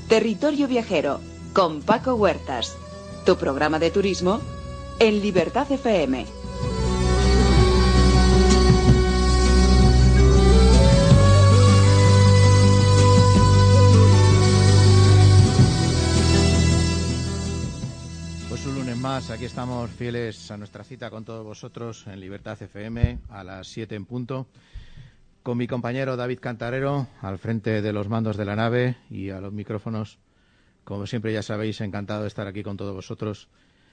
Territorio Viajero, con Paco Huertas. Tu programa de turismo en Libertad FM. Pues un lunes más, aquí estamos fieles a nuestra cita con todos vosotros en Libertad FM a las 7 en punto, con mi compañero David Cantarero al frente de los mandos de la nave y a los micrófonos. Como siempre, ya sabéis, encantado de estar aquí con todos vosotros,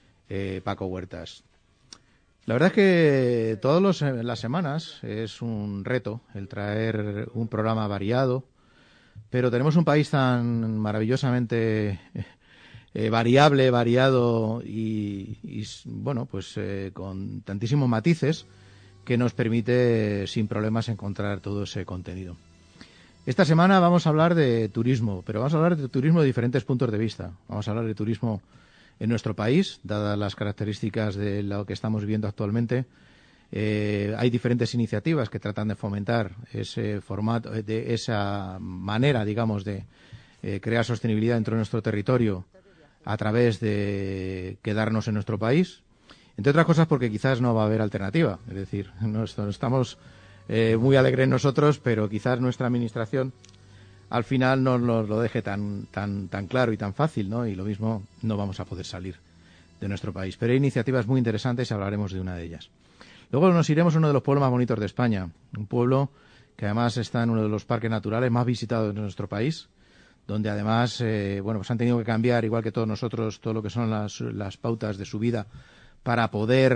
Paco Huertas. La verdad es que todas las semanas es un reto el traer un programa variado, pero tenemos un país tan maravillosamente variable, variado y bueno, pues con tantísimos matices que nos permite sin problemas encontrar todo ese contenido. Esta semana vamos a hablar de turismo, pero vamos a hablar de turismo de diferentes puntos de vista. Vamos a hablar de turismo en nuestro país, dadas las características de lo que estamos viviendo actualmente. Hay diferentes iniciativas que tratan de fomentar ese formato, de esa manera, digamos, de crear sostenibilidad dentro de nuestro territorio a través de quedarnos en nuestro país. Entre otras cosas porque quizás no va a haber alternativa. Es decir, no estamos muy alegres nosotros, pero quizás nuestra administración al final no nos lo deje tan claro y tan fácil, ¿no? Y lo mismo, no vamos a poder salir de nuestro país. Pero hay iniciativas muy interesantes y hablaremos de una de ellas. Luego nos iremos a uno de los pueblos más bonitos de España, un pueblo que además está en uno de los parques naturales más visitados de nuestro país, donde además bueno, pues han tenido que cambiar, igual que todos nosotros, todo lo que son las pautas de su vida para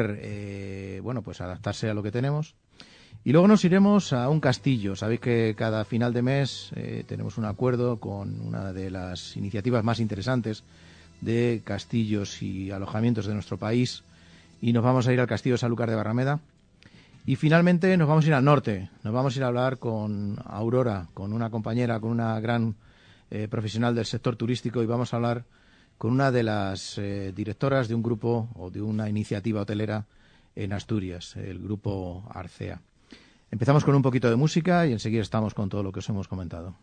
poder bueno, pues adaptarse a lo que tenemos. Y luego nos iremos a un castillo. Sabéis que cada final de mes tenemos un acuerdo con una de las iniciativas más interesantes de castillos y alojamientos de nuestro país, y nos vamos a ir al castillo de Sanlúcar de Barrameda. Y finalmente nos vamos a ir al norte. Nos vamos a ir a hablar con Aurora, con una compañera, con una gran profesional del sector turístico, y vamos a hablar con una de las directoras de un grupo o de una iniciativa hotelera en Asturias, el grupo Arcea. Empezamos con un poquito de música y enseguida estamos con todo lo que os hemos comentado.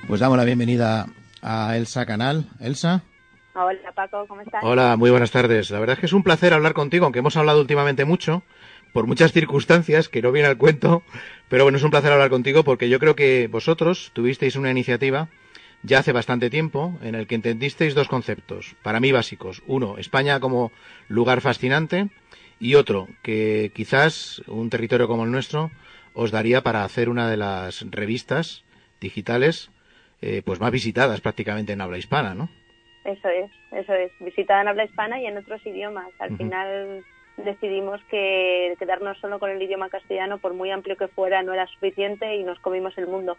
Pues damos la bienvenida a Elsa Canal. Elsa. Hola Paco, ¿cómo estás? Hola, muy buenas tardes. La verdad es que es un placer hablar contigo, aunque hemos hablado últimamente mucho, por muchas circunstancias que no viene al cuento, pero bueno, es un placer hablar contigo porque yo creo que vosotros tuvisteis una iniciativa ya hace bastante tiempo en el que entendisteis dos conceptos, para mí básicos. Uno, España como lugar fascinante, y otro, que quizás un territorio como el nuestro os daría para hacer una de las revistas digitales pues más visitadas prácticamente en habla hispana, ¿no? Eso es, visitada en habla hispana y en otros idiomas. Al final decidimos que quedarnos solo con el idioma castellano, por muy amplio que fuera, no era suficiente y nos comimos el mundo.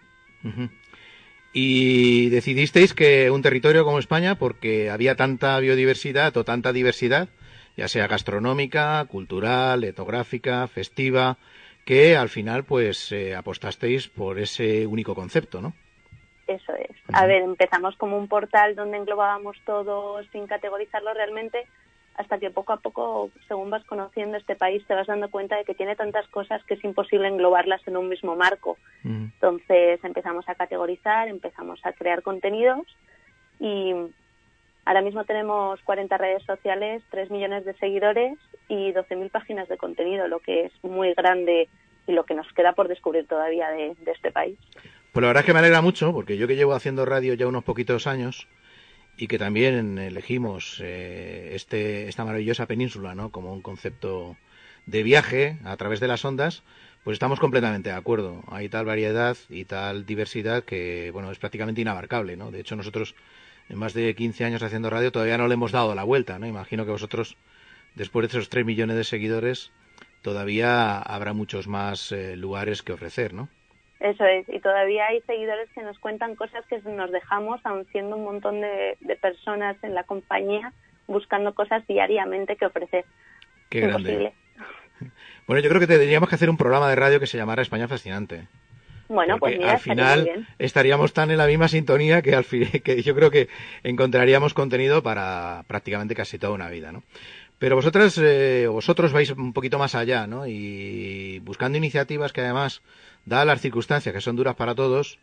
Y decidisteis que un territorio como España, porque había tanta biodiversidad o tanta diversidad, ya sea gastronómica, cultural, etnográfica, festiva, que al final pues apostasteis por ese único concepto, ¿no? Eso es. A ver, empezamos como un portal donde englobábamos todo sin categorizarlo realmente, hasta que poco a poco, según vas conociendo este país, te vas dando cuenta de que tiene tantas cosas que es imposible englobarlas en un mismo marco. Entonces empezamos a categorizar, empezamos a crear contenidos y ahora mismo tenemos 40 redes sociales, 3 millones de seguidores y 12.000 páginas de contenido, lo que es muy grande y lo que nos queda por descubrir todavía de este país. Pues la verdad es que me alegra mucho, porque yo que llevo haciendo radio ya unos poquitos años y que también elegimos esta maravillosa península, ¿no?, como un concepto de viaje a través de las ondas, pues estamos completamente de acuerdo. Hay tal variedad y tal diversidad que, bueno, es prácticamente inabarcable, ¿no? De hecho, nosotros en más de 15 años haciendo radio todavía no le hemos dado la vuelta, ¿no? Imagino que vosotros, después de esos 3 millones de seguidores, todavía habrá muchos más lugares que ofrecer, ¿no? Eso es, y todavía hay seguidores que nos cuentan cosas que nos dejamos, aun siendo un montón de personas en la compañía, buscando cosas diariamente que ofrecer. Qué grande. Bueno, yo creo que tendríamos que hacer un programa de radio que se llamara España Fascinante. Bueno, porque pues mira, al final estaríamos tan en la misma sintonía que que yo creo que encontraríamos contenido para prácticamente casi toda una vida, ¿no? Pero vosotros vais un poquito más allá, ¿no? Y buscando iniciativas que además, dadas las circunstancias que son duras para todos,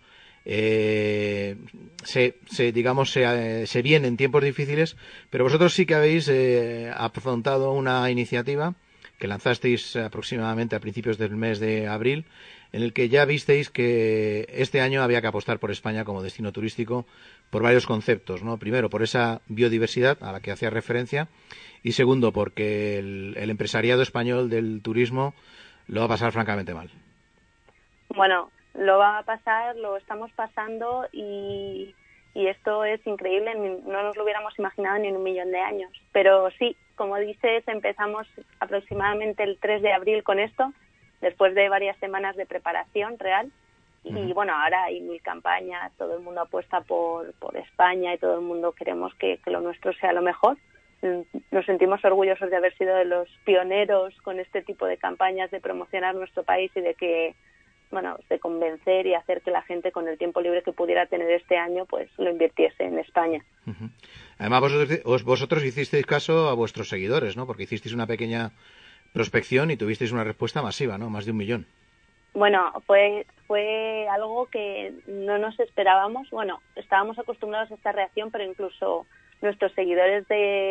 se vienen tiempos difíciles, pero vosotros sí que habéis afrontado una iniciativa que lanzasteis aproximadamente a principios del mes de abril, en el que ya visteis que este año había que apostar por España como destino turístico por varios conceptos, ¿no? Primero, por esa biodiversidad a la que hacía referencia, y segundo, porque el empresariado español del turismo lo va a pasar francamente mal. Bueno, lo va a pasar, lo estamos pasando y esto es increíble, no nos lo hubiéramos imaginado ni en 1 millón de años. Pero sí, como dices, empezamos aproximadamente el 3 de abril con esto, después de varias semanas de preparación real. Y bueno, ahora hay 1000 campañas, todo el mundo apuesta por España y todo el mundo queremos que lo nuestro sea lo mejor. Nos sentimos orgullosos de haber sido de los pioneros con este tipo de campañas, de promocionar nuestro país y de convencer y hacer que la gente, con el tiempo libre que pudiera tener este año, pues lo invirtiese en España. Además, vosotros hicisteis caso a vuestros seguidores, ¿no? Porque hicisteis una pequeña prospección y tuvisteis una respuesta masiva, ¿no? Más de 1 millón. Bueno, fue algo que no nos esperábamos. Bueno, estábamos acostumbrados a esta reacción, pero incluso nuestros seguidores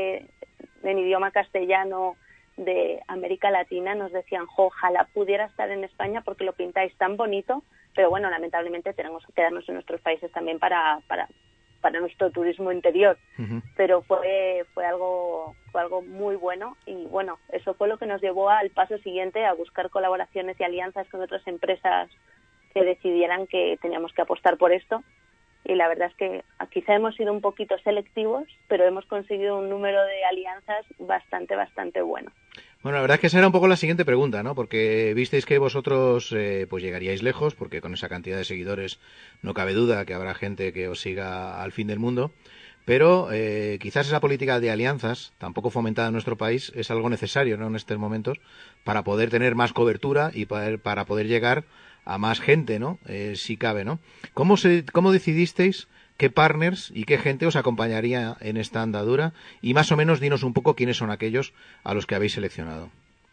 en idioma castellano de América Latina nos decían, ojalá pudiera estar en España porque lo pintáis tan bonito, pero bueno, lamentablemente tenemos que quedarnos en nuestros países también para nuestro turismo interior. Pero fue algo muy bueno y bueno, eso fue lo que nos llevó al paso siguiente, a buscar colaboraciones y alianzas con otras empresas que decidieran que teníamos que apostar por esto. Y la verdad es que quizá hemos sido un poquito selectivos, pero hemos conseguido un número de alianzas bastante bueno. Bueno, la verdad es que esa era un poco la siguiente pregunta, ¿no? Porque visteis que vosotros pues llegaríais lejos, porque con esa cantidad de seguidores no cabe duda que habrá gente que os siga al fin del mundo, pero quizás esa política de alianzas, tampoco fomentada en nuestro país, es algo necesario, ¿no?, en estos momentos, para poder tener más cobertura y para poder llegar a más gente, ¿no? Si cabe, ¿no? ¿Cómo decidisteis qué partners y qué gente os acompañaría en esta andadura? Y más o menos dinos un poco quiénes son aquellos a los que habéis seleccionado.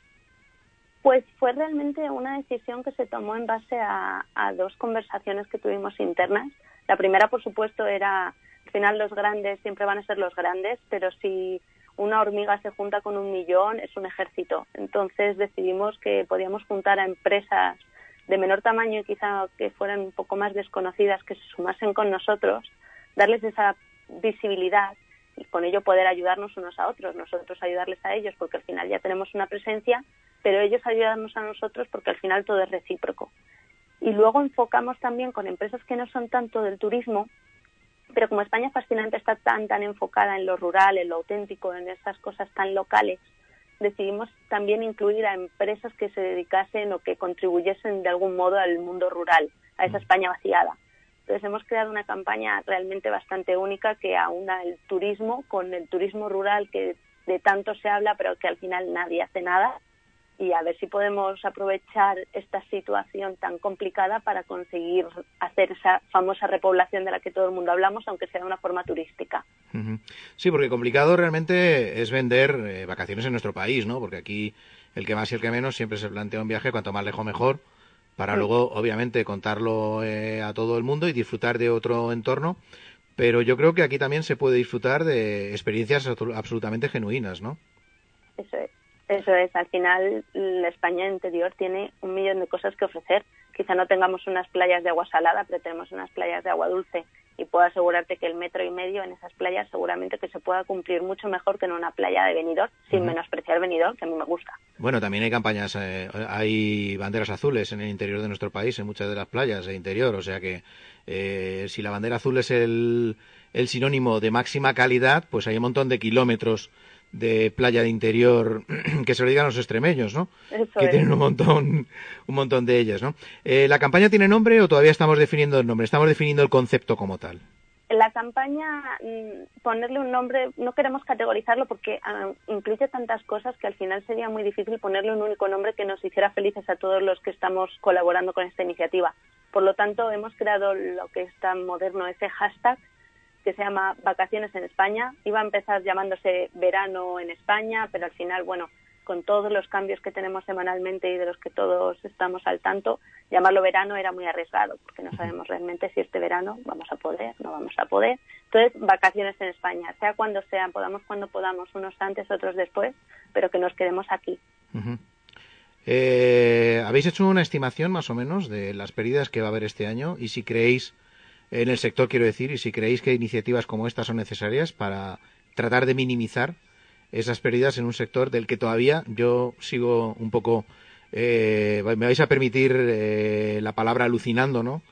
Pues fue realmente una decisión que se tomó en base a 2 conversaciones que tuvimos internas. La primera, por supuesto, era, al final los grandes siempre van a ser los grandes, pero si una hormiga se junta con 1.000.000, es un ejército. Entonces decidimos que podíamos juntar a empresas de menor tamaño y quizá que fueran un poco más desconocidas, que se sumasen con nosotros, darles esa visibilidad y con ello poder ayudarnos unos a otros, nosotros ayudarles a ellos porque al final ya tenemos una presencia, pero ellos ayudarnos a nosotros porque al final todo es recíproco. Y luego enfocamos también con empresas que no son tanto del turismo, pero como España Fascinante está tan enfocada en lo rural, en lo auténtico, en esas cosas tan locales, decidimos también incluir a empresas que se dedicasen o que contribuyesen de algún modo al mundo rural, a esa España vaciada. Entonces hemos creado una campaña realmente bastante única que aúna el turismo con el turismo rural que de tanto se habla, pero que al final nadie hace nada. Y a ver si podemos aprovechar esta situación tan complicada para conseguir hacer esa famosa repoblación de la que todo el mundo hablamos, aunque sea de una forma turística. Sí, porque complicado realmente es vender vacaciones en nuestro país, ¿no? Porque aquí el que más y el que menos siempre se plantea un viaje cuanto más lejos mejor, para luego, obviamente, contarlo a todo el mundo y disfrutar de otro entorno. Pero yo creo que aquí también se puede disfrutar de experiencias absolutamente genuinas, ¿no? Eso es. Al final, la España interior tiene 1.000.000 de cosas que ofrecer. Quizá no tengamos unas playas de agua salada, pero tenemos unas playas de agua dulce. Y puedo asegurarte que el 1,5 metros en esas playas seguramente que se pueda cumplir mucho mejor que en una playa de Benidorm, sin menospreciar Benidorm, que a mí me gusta. Bueno, también hay campañas, hay banderas azules en el interior de nuestro país, en muchas de las playas de interior. O sea que si la bandera azul es el sinónimo de máxima calidad, pues hay un montón de kilómetros de playa de interior que se lo digan los extremeños, ¿no? Que tienen un montón de ellas, ¿no? ¿La campaña tiene nombre o todavía estamos definiendo el nombre? Estamos definiendo el concepto como tal. La campaña, ponerle un nombre, no queremos categorizarlo porque incluye tantas cosas que al final sería muy difícil ponerle un único nombre que nos hiciera felices a todos los que estamos colaborando con esta iniciativa. Por lo tanto, hemos creado lo que es tan moderno, ese hashtag, que se llama Vacaciones en España. Iba a empezar llamándose Verano en España, pero al final, bueno, con todos los cambios que tenemos semanalmente y de los que todos estamos al tanto, llamarlo verano era muy arriesgado, porque no sabemos realmente si este verano vamos a poder, no vamos a poder. Entonces, Vacaciones en España, sea cuando sea, podamos cuando podamos, unos antes, otros después, pero que nos quedemos aquí. ¿Habéis hecho una estimación más o menos de las pérdidas que va a haber este año? Y si creéis, en el sector quiero decir, y si creéis que iniciativas como estas son necesarias para tratar de minimizar esas pérdidas en un sector del que todavía yo sigo un poco, me vais a permitir la palabra alucinando, ¿no?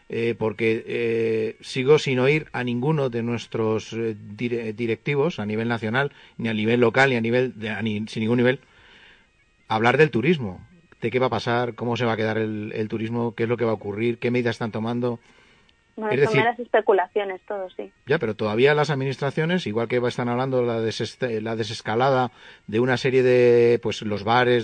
Porque sigo sin oír a ninguno de nuestros directivos a nivel nacional, ni a nivel local, ni a nivel sin ningún nivel, hablar del turismo. ¿De qué va a pasar? ¿Cómo se va a quedar el turismo? ¿Qué es lo que va a ocurrir? ¿Qué medidas están tomando? Bueno, son meras especulaciones, todo, sí. Ya, pero todavía las administraciones, igual que están hablando la desescalada de una serie de, pues, los bares,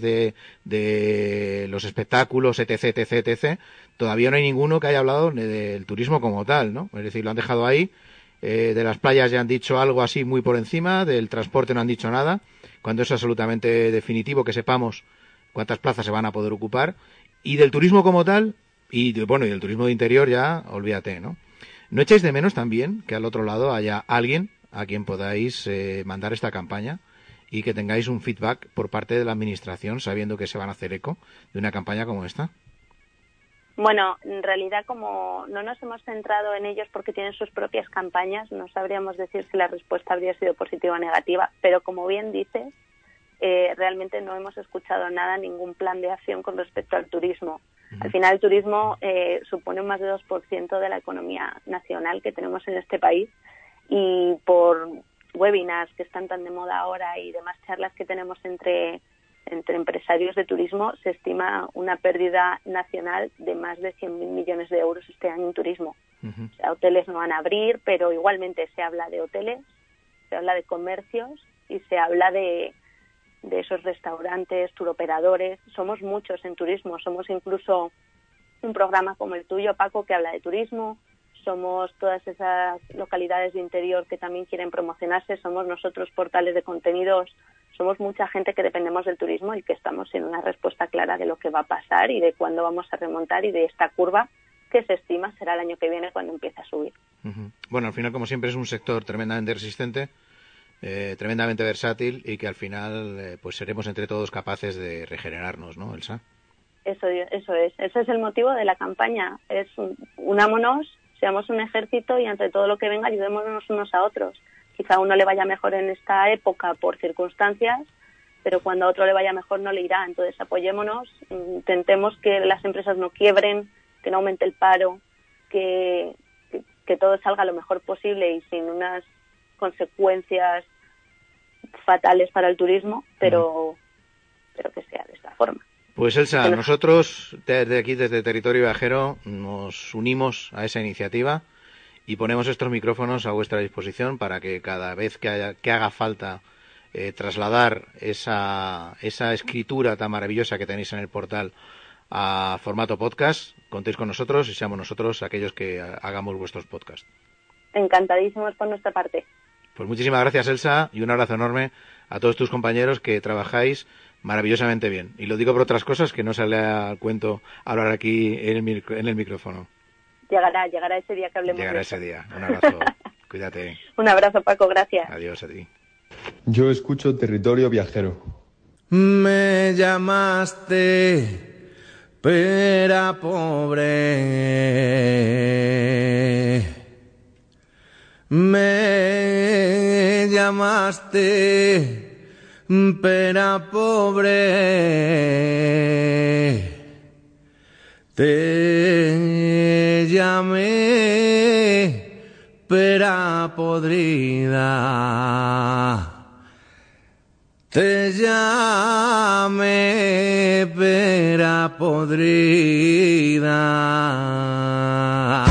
de los espectáculos, etc., etc., etc., todavía no hay ninguno que haya hablado del turismo como tal, ¿no? Es decir, lo han dejado ahí. De las playas ya han dicho algo así muy por encima, del transporte no han dicho nada, cuando es absolutamente definitivo que sepamos cuántas plazas se van a poder ocupar. Y del turismo como tal, y del turismo de interior ya, olvídate, ¿no? ¿No echáis de menos también que al otro lado haya alguien a quien podáis mandar esta campaña y que tengáis un feedback por parte de la administración sabiendo que se van a hacer eco de una campaña como esta? Bueno, en realidad como no nos hemos centrado en ellos porque tienen sus propias campañas, no sabríamos decir si la respuesta habría sido positiva o negativa, pero como bien dices, realmente no hemos escuchado nada, ningún plan de acción con respecto al turismo. Al final el turismo supone más de 2% de la economía nacional que tenemos en este país y por webinars que están tan de moda ahora y demás charlas que tenemos entre empresarios de turismo, se estima una pérdida nacional de más de 100.000 millones de euros este año en turismo. O sea, hoteles no van a abrir, pero igualmente se habla de hoteles, se habla de comercios y se habla de esos restaurantes, turoperadores. Somos muchos en turismo, somos incluso un programa como el tuyo, Paco, que habla de turismo, somos todas esas localidades de interior que también quieren promocionarse, somos nosotros portales de contenidos, somos mucha gente que dependemos del turismo y que estamos sin una respuesta clara de lo que va a pasar y de cuándo vamos a remontar y de esta curva que se estima será el año que viene cuando empiece a subir. Bueno, al final, como siempre, es un sector tremendamente resistente, tremendamente versátil y que al final pues seremos entre todos capaces de regenerarnos, ¿no, Elsa? Eso es. Ese es el motivo de la campaña. Es unámonos, seamos un ejército y ante todo lo que venga ayudémonos unos a otros. Quizá a uno le vaya mejor en esta época por circunstancias, pero cuando a otro le vaya mejor no le irá. Entonces apoyémonos, intentemos que las empresas no quiebren, que no aumente el paro, que todo salga lo mejor posible y sin unas consecuencias fatales para el turismo, pero que sea de esta forma. Pues Elsa, nosotros desde aquí, desde Territorio Viajero, nos unimos a esa iniciativa y ponemos estos micrófonos a vuestra disposición para que cada vez que haga falta trasladar esa escritura tan maravillosa que tenéis en el portal a formato podcast, contéis con nosotros y seamos nosotros aquellos que hagamos vuestros podcasts. Encantadísimos por nuestra parte. Pues muchísimas gracias, Elsa, y un abrazo enorme a todos tus compañeros que trabajáis maravillosamente bien. Y lo digo por otras cosas que no sale al cuento hablar aquí en el micrófono. Llegará ese día que hablemos. Llegará ese día. Un abrazo. Cuídate. Un abrazo, Paco. Gracias. Adiós a ti. Yo escucho Territorio Viajero. Me llamaste pera pobre. Me llamaste pera pobre, te llamé pera podrida, te llamé pera podrida.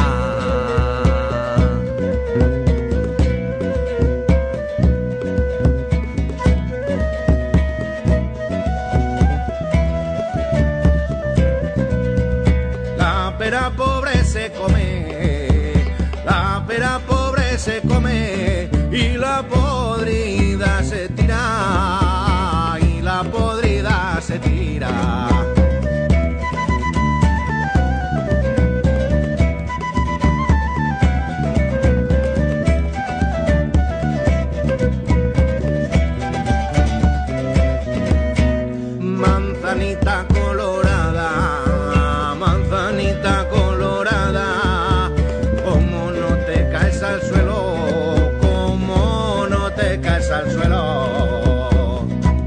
Se come y la podrida se tira, y la podrida se tira. Manzanita colorada, manzanita colorada, como no te caes al suelo, al suelo.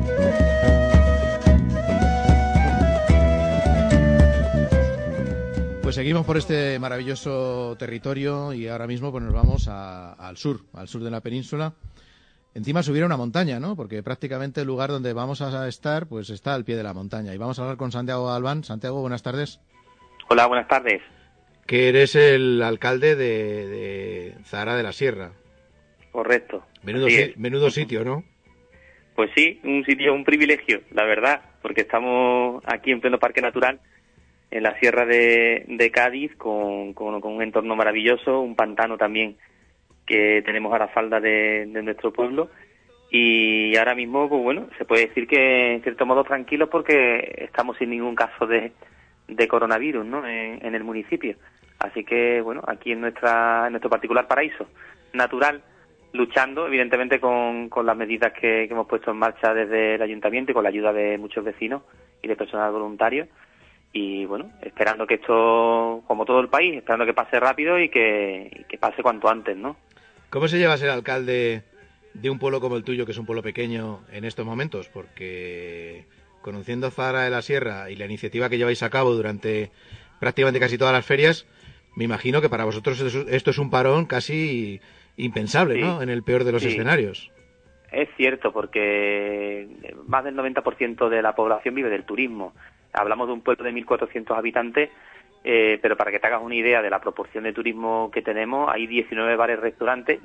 Pues seguimos por este maravilloso territorio y ahora mismo pues nos vamos al sur de la península. Encima subir a una montaña, ¿no? Porque prácticamente el lugar donde vamos a estar pues está al pie de la montaña. Y vamos a hablar con Santiago Galván. Santiago, buenas tardes. Hola, buenas tardes. Que eres el alcalde de Zahara de la Sierra. Correcto. Menudo sitio, ¿no? Pues sí, un privilegio, la verdad, porque estamos aquí en pleno parque natural, en la sierra de Cádiz, con un entorno maravilloso, un pantano también que tenemos a la falda de nuestro pueblo, y ahora mismo, pues bueno, se puede decir que en cierto modo tranquilos porque estamos sin ningún caso de coronavirus, ¿no? En el municipio. Así que, bueno, aquí en nuestro particular paraíso natural, luchando evidentemente con las medidas que hemos puesto en marcha desde el ayuntamiento y con la ayuda de muchos vecinos y de personal voluntario, y bueno, esperando que esto, como todo el país, esperando que pase rápido y que pase cuanto antes, ¿no? ¿Cómo se lleva ser alcalde de un pueblo como el tuyo, que es un pueblo pequeño en estos momentos? Porque conociendo Zahara de la Sierra y la iniciativa que lleváis a cabo durante prácticamente casi todas las ferias, me imagino que para vosotros esto es un parón casi impensable, sí, ¿no? En el peor de los escenarios. Es cierto, porque más del 90% de la población vive del turismo. Hablamos de un pueblo de 1.400 habitantes, pero para que te hagas una idea de la proporción de turismo que tenemos, hay 19 bares restaurantes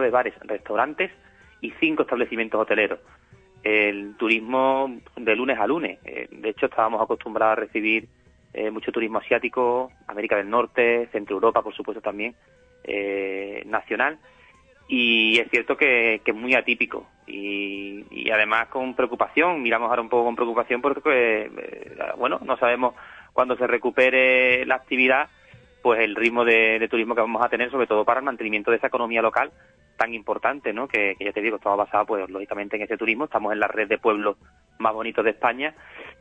y 5 establecimientos hoteleros. El turismo de lunes a lunes. De hecho, estábamos acostumbrados a recibir mucho turismo asiático, América del Norte, Centro Europa, por supuesto también, nacional. Y es cierto que es muy atípico y además con preocupación, miramos ahora un poco con preocupación porque, bueno, no sabemos cuándo se recupere la actividad pues el ritmo de turismo que vamos a tener, sobre todo para el mantenimiento de esa economía local tan importante, ¿no? Que ya te digo, estamos basados, pues lógicamente en ese turismo, estamos en la red de pueblos más bonitos de España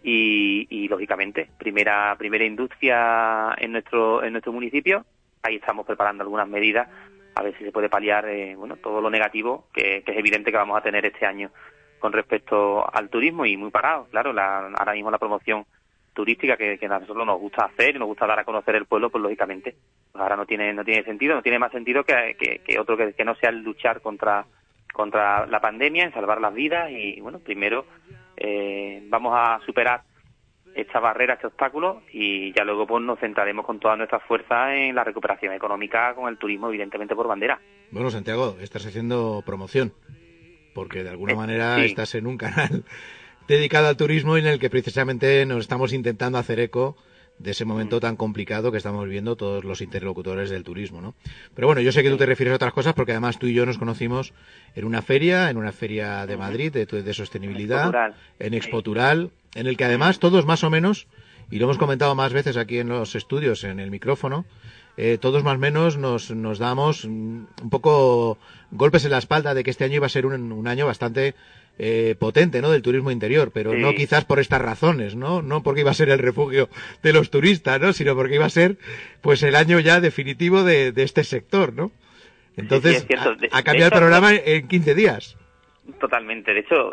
y lógicamente primera industria en nuestro municipio. Ahí estamos preparando algunas medidas a ver si se puede paliar todo lo negativo que es evidente que vamos a tener este año con respecto al turismo, y muy parado, claro, ahora mismo la promoción turística que a nosotros nos gusta hacer y nos gusta dar a conocer el pueblo, pues lógicamente pues ahora no tiene sentido, no tiene más sentido que otro que no sea el luchar contra la pandemia, en salvar las vidas. Y bueno, primero vamos a superar esta barrera, este obstáculo, y ya luego pues nos centraremos con todas nuestras fuerzas en la recuperación económica con el turismo, evidentemente por bandera. Bueno, Santiago, estás haciendo promoción, porque de alguna manera sí. Estás en un canal dedicado al turismo en el que precisamente nos estamos intentando hacer eco de ese momento tan complicado que estamos viviendo todos los interlocutores del turismo, ¿no? Pero bueno, yo sé que tú te refieres a otras cosas porque además tú y yo nos conocimos en una feria de Madrid de sostenibilidad, en Expotural, en el que además todos más o menos, y lo hemos comentado más veces aquí en los estudios, en el micrófono, todos más o menos nos damos un poco golpes en la espalda de que este año iba a ser un año bastante potente, ¿no?, del turismo interior, pero no quizás por estas razones, ¿no? No porque iba a ser el refugio de los turistas, ¿no?, sino porque iba a ser pues el año ya definitivo de este sector, ¿no? Entonces, sí, ha cambiado el programa en 15 días. Totalmente. De hecho,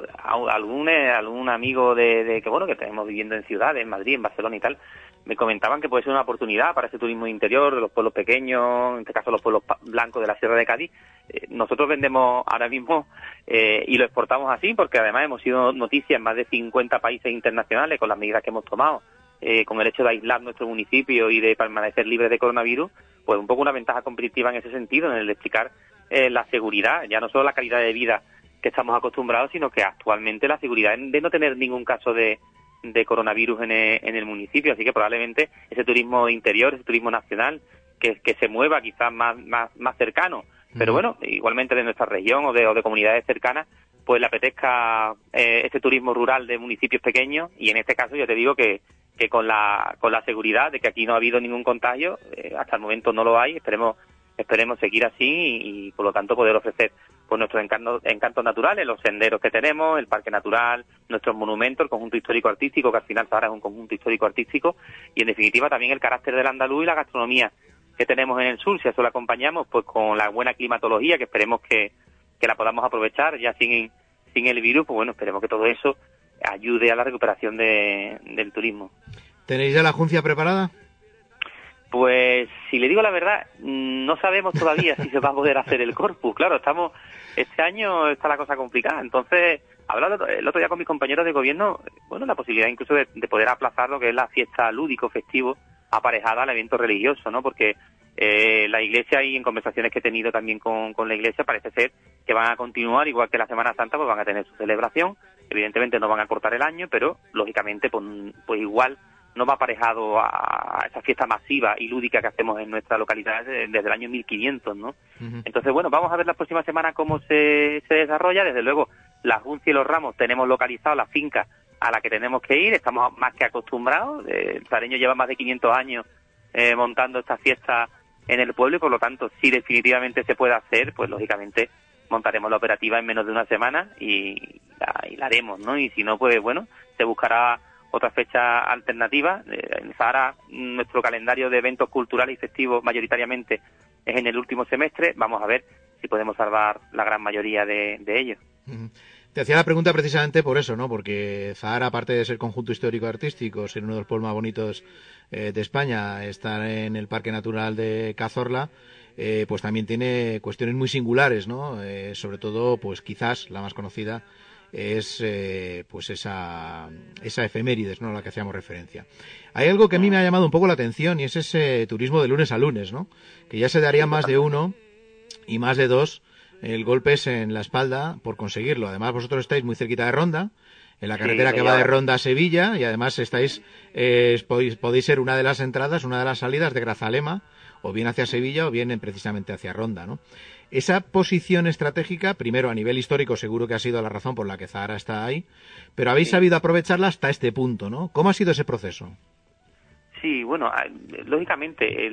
algún amigo que tenemos viviendo en ciudades, en Madrid, en Barcelona y tal, me comentaban que puede ser una oportunidad para ese turismo interior de los pueblos pequeños, en este caso los pueblos blancos de la Sierra de Cádiz. Nosotros vendemos ahora mismo y lo exportamos así, porque además hemos sido noticia en más de 50 países internacionales con las medidas que hemos tomado, con el hecho de aislar nuestro municipio y de permanecer libres de coronavirus, pues un poco una ventaja competitiva en ese sentido, en el de explicar la seguridad, ya no solo la calidad de vida que estamos acostumbrados, sino que actualmente la seguridad de no tener ningún caso de coronavirus en el municipio. Así que probablemente ese turismo interior, ese turismo nacional, que se mueva quizás más cercano, pero bueno, igualmente de nuestra región o de comunidades cercanas, pues le apetezca ese turismo rural de municipios pequeños. Y en este caso yo te digo que con la seguridad de que aquí no ha habido ningún contagio, hasta el momento no lo hay, esperemos seguir así y por lo tanto poder ofrecer pues nuestros encantos naturales, los senderos que tenemos, el parque natural, nuestros monumentos, el conjunto histórico-artístico, que al final Zahara es un conjunto histórico-artístico, y en definitiva también el carácter del andaluz y la gastronomía que tenemos en el sur. Si a eso lo acompañamos pues con la buena climatología, que esperemos que la podamos aprovechar ya sin el virus, pues bueno, esperemos que todo eso ayude a la recuperación del turismo. ¿Tenéis ya la juncia preparada? Pues, si le digo la verdad, no sabemos todavía si se va a poder hacer el Corpus. Claro, este año está la cosa complicada. Entonces, hablando el otro día con mis compañeros de gobierno, bueno, la posibilidad incluso de poder aplazar lo que es la fiesta lúdico-festivo aparejada al evento religioso, ¿no? Porque la Iglesia, y en conversaciones que he tenido también con la Iglesia, parece ser que van a continuar, igual que la Semana Santa, pues van a tener su celebración. Evidentemente no van a cortar el año, pero lógicamente pues igual no va aparejado a esa fiesta masiva y lúdica que hacemos en nuestra localidad desde el año 1500, ¿no? Uh-huh. Entonces, bueno, vamos a ver las próximas semanas cómo se desarrolla. Desde luego, la Juncia y los Ramos tenemos localizado la finca a la que tenemos que ir, estamos más que acostumbrados. El zareño lleva más de 500 años montando esta fiesta en el pueblo, y por lo tanto, si definitivamente se puede hacer, pues lógicamente montaremos la operativa en menos de una semana y la haremos, ¿no? Y si no, pues bueno, se buscará otra fecha alternativa. En Zahara, nuestro calendario de eventos culturales y festivos mayoritariamente es en el último semestre. Vamos a ver si podemos salvar la gran mayoría de ellos. Te hacía la pregunta precisamente por eso, ¿no? Porque Zahara, aparte de ser conjunto histórico-artístico, ser uno de los pueblos más bonitos de España, estar en el Parque Natural de Cazorla, pues también tiene cuestiones muy singulares, ¿no? Sobre todo, pues quizás la más conocida es pues esa efemérides, ¿no?, a la que hacíamos referencia. Hay algo que a mí me ha llamado un poco la atención, y es ese turismo de lunes a lunes, ¿no? Que ya se daría más de uno y más de dos el golpes en la espalda por conseguirlo. Además, vosotros estáis muy cerquita de Ronda, en la carretera que va de Ronda a Sevilla, y además podéis ser una de las entradas, una de las salidas de Grazalema, o bien hacia Sevilla o bien precisamente hacia Ronda, ¿no? Esa posición estratégica, primero a nivel histórico, seguro que ha sido la razón por la que Zahara está ahí, pero habéis sabido aprovecharla hasta este punto, ¿no? ¿Cómo ha sido ese proceso? Sí, bueno, lógicamente,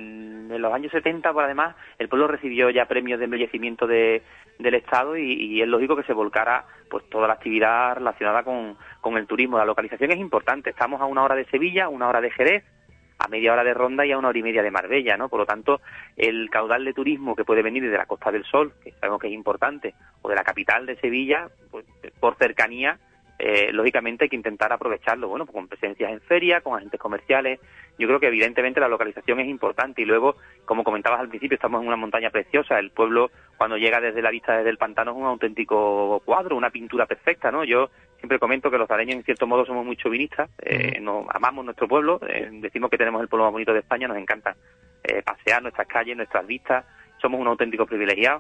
en los años 70, por además, el pueblo recibió ya premios de embellecimiento del Estado y es lógico que se volcara pues toda la actividad relacionada con el turismo. La localización es importante, estamos a 1 hora de Sevilla, 1 hora de Jerez, a media hora de Ronda y a 1 hora y media de Marbella, ¿no? Por lo tanto, el caudal de turismo que puede venir de la Costa del Sol, que sabemos que es importante, o de la capital de Sevilla, pues por cercanía, lógicamente hay que intentar aprovecharlo, bueno, pues con presencias en feria, con agentes comerciales. Yo creo que evidentemente la localización es importante y luego, como comentabas al principio, estamos en una montaña preciosa. El pueblo, cuando llega desde la vista desde el pantano, es un auténtico cuadro, una pintura perfecta, ¿no? Yo siempre comento que los zareños en cierto modo somos muy chauvinistas, amamos nuestro pueblo, decimos que tenemos el pueblo más bonito de España, nos encanta pasear nuestras calles, nuestras vistas, somos un auténtico privilegiado.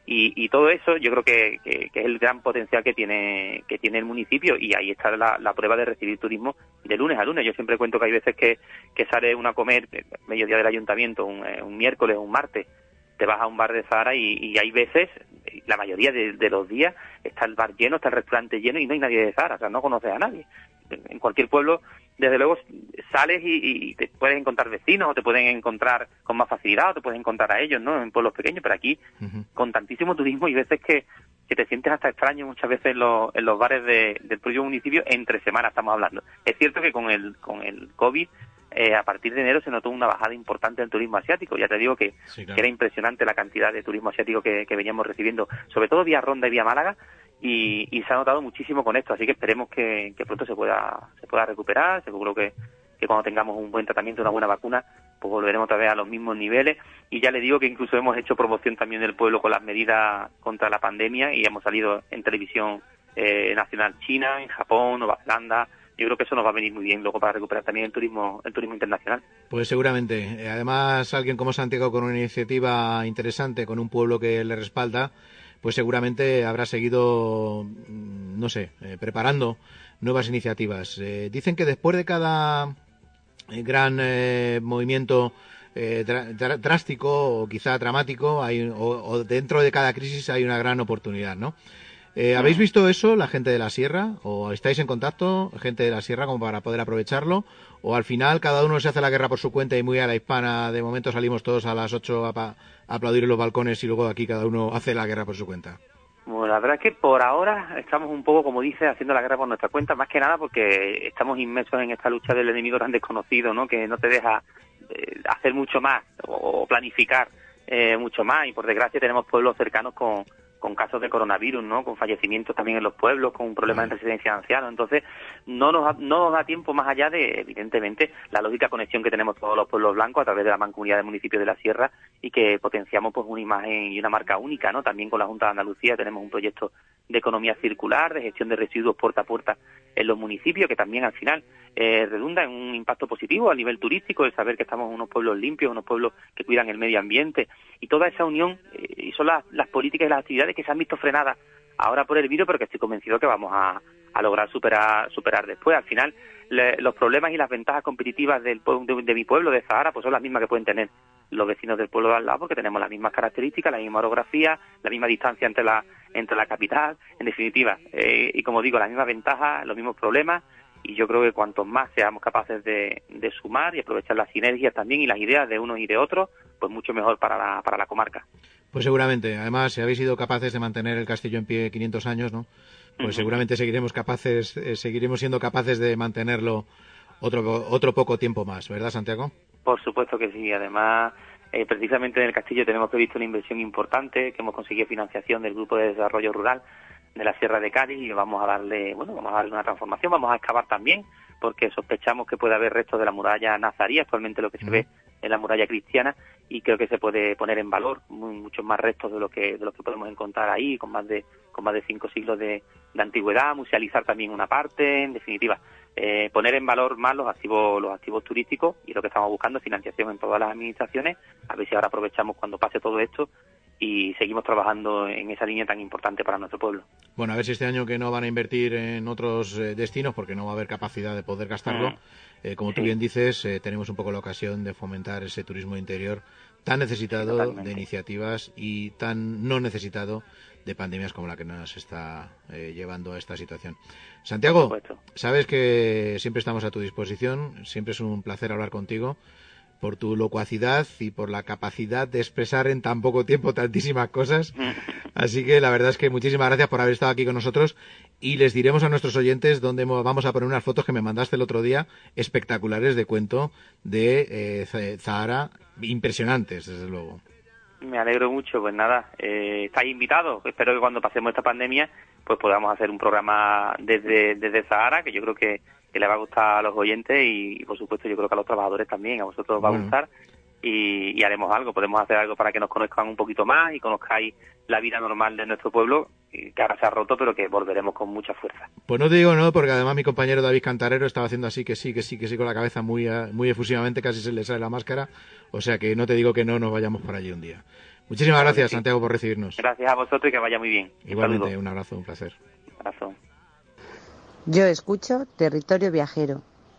Y todo eso yo creo que es el gran potencial que tiene el municipio, y ahí está la prueba de recibir turismo de lunes a lunes. Yo siempre cuento que hay veces que sale uno a comer mediodía del ayuntamiento, un miércoles o un martes, te vas a un bar de Zahara y hay veces, la mayoría de los días, está el bar lleno, está el restaurante lleno y no hay nadie de Zahara, o sea, no conoces a nadie. En cualquier pueblo, desde luego, sales y te puedes encontrar vecinos, o te pueden encontrar con más facilidad, o te puedes encontrar a ellos, ¿no? En pueblos pequeños, pero aquí, con tantísimo turismo, y veces que te sientes hasta extraño muchas veces en los bares del propio municipio, entre semanas estamos hablando. Es cierto que con el COVID, a partir de enero se notó una bajada importante del turismo asiático. Ya te digo que era impresionante la cantidad de turismo asiático que veníamos recibiendo, sobre todo vía Ronda y vía Málaga, y se ha notado muchísimo con esto, así que esperemos que pronto se pueda recuperar. Seguro que cuando tengamos un buen tratamiento, una buena vacuna, pues volveremos otra vez a los mismos niveles. Y ya le digo que incluso hemos hecho promoción también del pueblo con las medidas contra la pandemia y hemos salido en televisión nacional china, en Japón, Nueva Zelanda. Yo creo que eso nos va a venir muy bien luego para recuperar también el turismo internacional. Pues seguramente. Además, alguien como Santiago con una iniciativa interesante, con un pueblo que le respalda, pues seguramente habrá seguido, no sé, preparando nuevas iniciativas. Dicen que después de cada gran movimiento drástico o quizá dramático, o dentro de cada crisis hay una gran oportunidad, ¿no? ¿Habéis visto eso, la gente de la Sierra? ¿O estáis en contacto, gente de la Sierra, como para poder aprovecharlo? ¿O al final cada uno se hace la guerra por su cuenta y muy a la hispana, de momento salimos todos a las 8 a aplaudir en los balcones y luego aquí cada uno hace la guerra por su cuenta? Bueno, la verdad es que por ahora estamos un poco, como dices, haciendo la guerra por nuestra cuenta, más que nada porque estamos inmersos en esta lucha del enemigo tan desconocido, ¿no? Que no te deja hacer mucho más o planificar mucho más, y por desgracia tenemos pueblos cercanos con casos de coronavirus, ¿no? Con fallecimientos también en los pueblos, con problemas en residencia de ancianos. Entonces, no nos da tiempo más allá de, evidentemente, la lógica conexión que tenemos todos los pueblos blancos a través de la Mancomunidad de Municipios de la Sierra, y que potenciamos pues una imagen y una marca única, ¿no? También con la Junta de Andalucía tenemos un proyecto de economía circular, de gestión de residuos puerta a puerta en los municipios, que también al final redunda en un impacto positivo a nivel turístico, el saber que estamos en unos pueblos limpios, unos pueblos que cuidan el medio ambiente, y toda esa unión, y son las políticas y las actividades que se han visto frenadas ahora por el virus, pero que estoy convencido que vamos a lograr superar después. Al final, los problemas y las ventajas competitivas de mi pueblo, de Zahara, pues son las mismas que pueden tener los vecinos del pueblo de al lado, porque tenemos las mismas características, la misma orografía, la misma distancia entre la capital, en definitiva, y como digo, las mismas ventajas, los mismos problemas, y yo creo que cuantos más seamos capaces de sumar y aprovechar las sinergias también y las ideas de unos y de otros, pues mucho mejor para la comarca. Pues seguramente, además, si habéis sido capaces de mantener el castillo en pie 500 años, ¿no? Pues seguramente seguiremos siendo capaces de mantenerlo otro poco tiempo más, ¿verdad, Santiago? Por supuesto que sí. Además, precisamente en el castillo tenemos previsto una inversión importante, que hemos conseguido financiación del Grupo de Desarrollo Rural de la Sierra de Cádiz, y vamos a darle una transformación. Vamos a excavar también, porque sospechamos que puede haber restos de la muralla nazarí, actualmente lo que se ve en la muralla cristiana, y creo que se puede poner en valor muchos más restos de lo que podemos encontrar ahí, con más de 5 siglos de antigüedad, musealizar también una parte, en definitiva, poner en valor más los activos turísticos, y lo que estamos buscando es financiación en todas las administraciones, a ver si ahora aprovechamos cuando pase todo esto y seguimos trabajando en esa línea tan importante para nuestro pueblo. Bueno, a ver si este año, que no van a invertir en otros destinos porque no va a haber capacidad de poder gastarlo, como tú bien dices, tenemos un poco la ocasión de fomentar ese turismo interior tan necesitado Totalmente. de iniciativas y tan no necesitado de pandemias como la que nos está llevando a esta situación. Santiago, Por supuesto. sabes que siempre estamos a tu disposición, siempre es un placer hablar contigo por tu locuacidad y por la capacidad de expresar en tan poco tiempo tantísimas cosas. Así que la verdad es que muchísimas gracias por haber estado aquí con nosotros y les diremos a nuestros oyentes dónde vamos a poner unas fotos que me mandaste el otro día, espectaculares de cuento de Zahara, impresionantes, desde luego. Me alegro mucho, pues nada, estáis invitados. Espero que cuando pasemos esta pandemia pues podamos hacer un programa desde Zahara, que yo creo que le va a gustar a los oyentes y por supuesto yo creo que a los trabajadores también, a vosotros os va a gustar y haremos algo, podemos hacer algo para que nos conozcan un poquito más y conozcáis la vida normal de nuestro pueblo, que ahora se ha roto pero que volveremos con mucha fuerza. Pues no te digo no, porque además mi compañero David Cantarero estaba haciendo así que sí con la cabeza muy efusivamente, casi se le sale la máscara, o sea que no te digo que no nos vayamos por allí un día. Muchísimas gracias, sí. Santiago, por recibirnos. Gracias a vosotros y que vaya muy bien. Igualmente, un abrazo, un placer. Un abrazo. Yo escucho Territorio Viajero.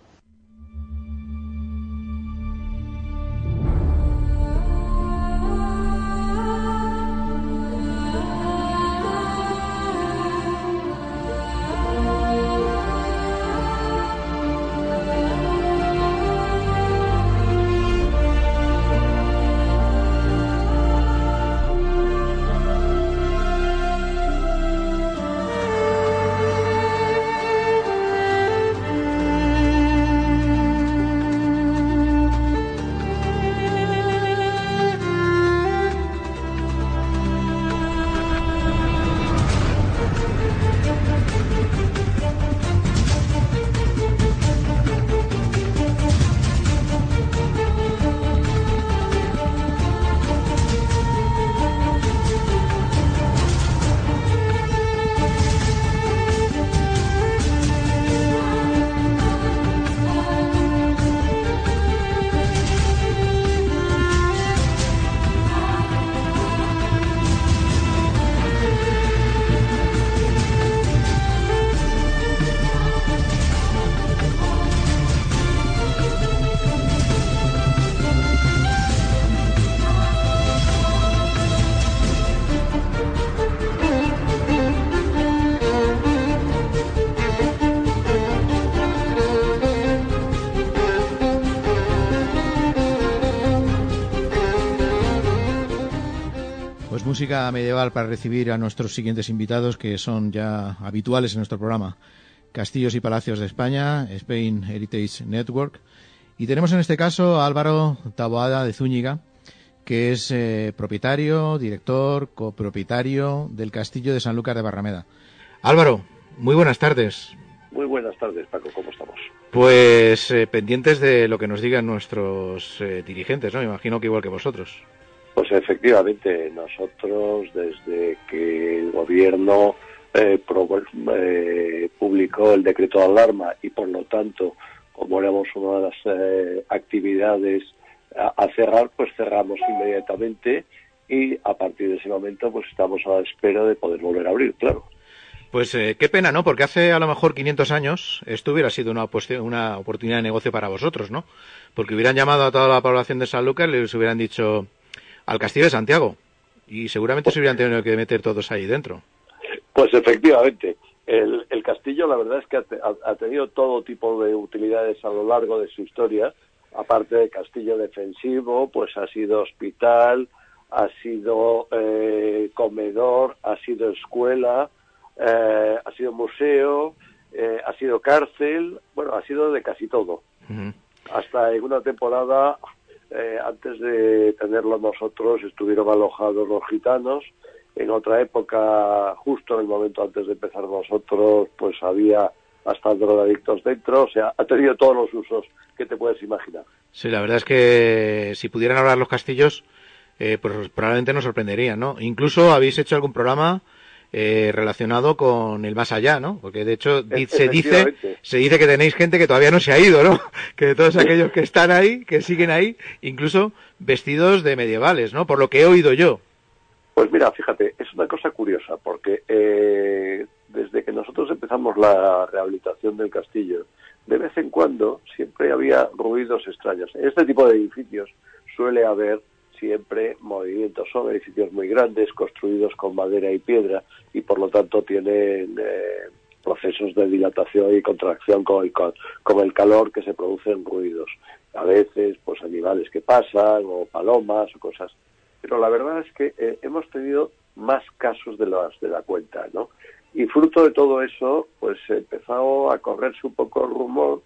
Música medieval para recibir a nuestros siguientes invitados, que son ya habituales en nuestro programa. Castillos y Palacios de España, Spain Heritage Network. Y tenemos en este caso a Álvaro Taboada de Zúñiga, que es propietario, director, copropietario del Castillo de Sanlúcar de Barrameda. Álvaro, muy buenas tardes. Muy buenas tardes, Paco, ¿cómo estamos? Pues pendientes de lo que nos digan nuestros dirigentes, ¿no? Me imagino que igual que vosotros. Pues efectivamente, nosotros desde que el gobierno publicó el decreto de alarma y por lo tanto, como éramos una de las actividades a cerrar, pues cerramos inmediatamente y a partir de ese momento pues estamos a la espera de poder volver a abrir, claro. Pues qué pena, ¿no? Porque hace a lo mejor 500 años esto hubiera sido una oportunidad de negocio para vosotros, ¿no? Porque hubieran llamado a toda la población de Sanlúcar y les hubieran dicho al Castillo de Santiago y seguramente se hubieran tenido que meter todos ahí dentro. Pues efectivamente, el castillo la verdad es que ha tenido todo tipo de utilidades a lo largo de su historia, aparte de castillo defensivo, pues ha sido hospital, ha sido comedor, ha sido escuela, ha sido museo, ha sido cárcel, bueno, ha sido de casi todo. Uh-huh. Hasta en una temporada, antes de tenerlo nosotros, estuvieron alojados los gitanos. En otra época, justo en el momento antes de empezar nosotros, pues había hasta drogadictos dentro. O sea, ha tenido todos los usos que te puedes imaginar. Sí, la verdad es que si pudieran hablar los castillos, pues probablemente nos sorprenderían, ¿no? Incluso habéis hecho algún programa relacionado con el más allá, ¿no? Porque de hecho se dice que tenéis gente que todavía no se ha ido, ¿no? Que todos aquellos que están ahí, que siguen ahí, incluso vestidos de medievales, ¿no? Por lo que he oído yo. Pues mira, fíjate, es una cosa curiosa, porque desde que nosotros empezamos la rehabilitación del castillo, de vez en cuando siempre había ruidos extraños. En este tipo de edificios suele haber siempre movimientos. Son edificios muy grandes, construidos con madera y piedra, y por lo tanto tienen procesos de dilatación y contracción con el calor, que se producen ruidos. A veces, pues animales que pasan, o palomas, o cosas. Pero la verdad es que hemos tenido más casos de la cuenta, ¿no? Y fruto de todo eso, pues empezó a correrse un poco el rumor.